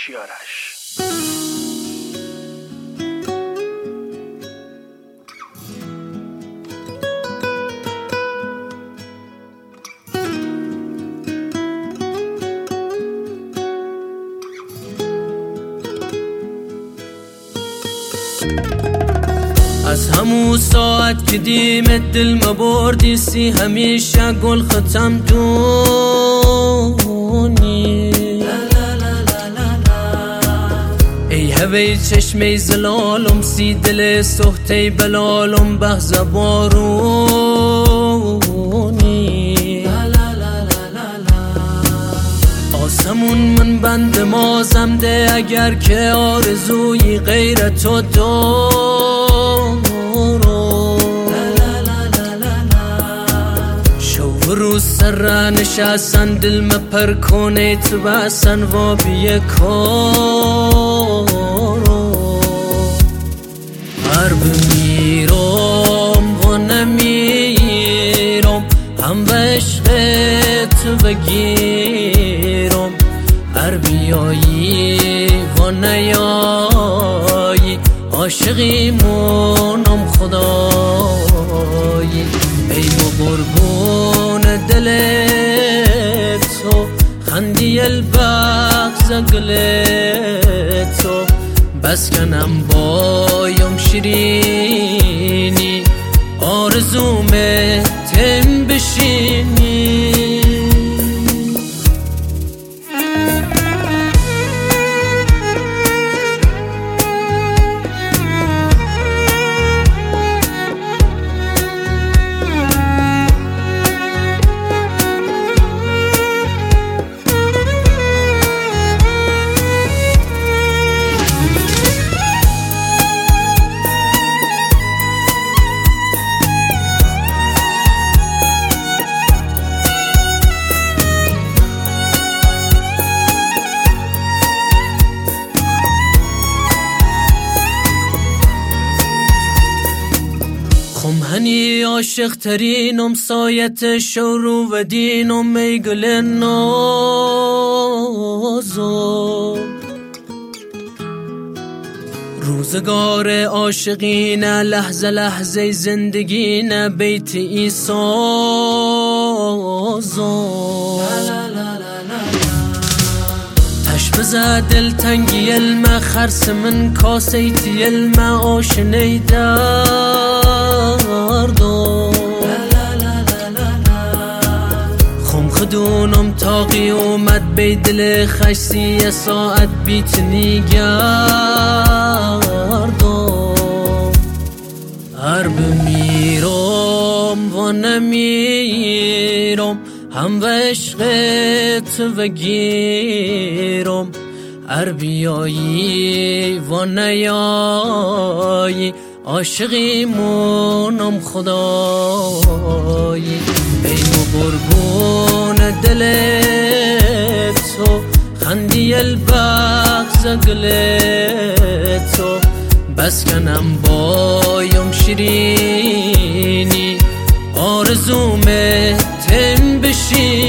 آرش. از همون ساعت که دیمت دل مبردی سی همیشه گل ختم دونی ای هوی چشمی زلالم سی دل سختی بلالم بحث بارونی آسمون من بند مازم ده اگر که آرزوی غیر تو دارم شو روز سر نشستن دل مپر کنه تو بسن و بیه کارو هر بمیرم و نمیرم هم به عشقت بگیرم هر بیایی و نیایی عاشقیمونم خدایی ای و قربون دل تو خندی البغز گل تو بس کنم بایم شیرینی آرزوم تم بشینی هنی عاشق ترینم سایت شورو و دینم ای گل نازم روزگار عاشقینه لحظه لحظه زندگینه بیت ای سازم تش بزا دل تنگی الما خرس من کاسیتی الما آشنی دردو خم خدونم تاقی اومد بی دل خشتی ساعت بیتنی گردو هر بمیرم و نمیرم هم به عشقت بگیرم هر بیایی و نیایی عاشقیمونم خدایی ای و قربون دل تو خندی البغز گل تو بس کنم بایم شیرینی آرزوم تم بشینی